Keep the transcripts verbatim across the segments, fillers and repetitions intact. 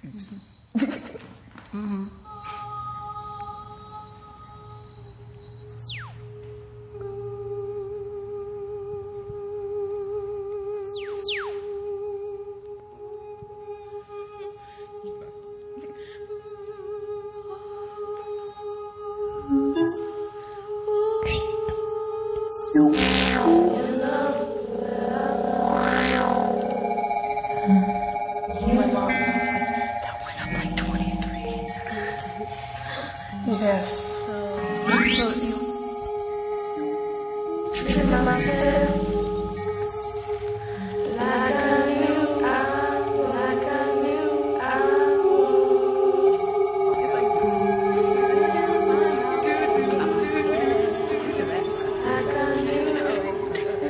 Mm-hmm. Yes. So, treat myself like I knew I would, like I knew I would. It's like like I knew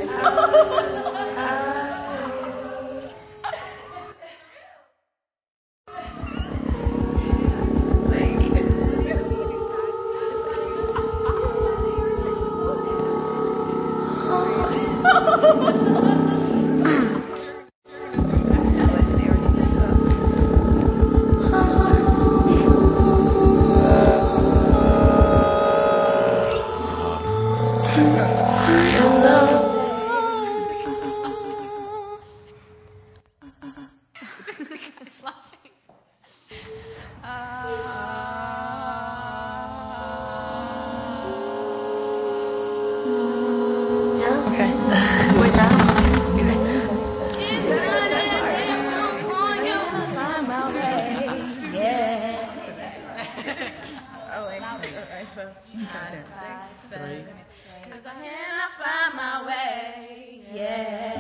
It's laughing. Yeah. Okay. Wait now. Oh, wait. Alright, so five, six, seven. Cause I cannot find my way. Yeah.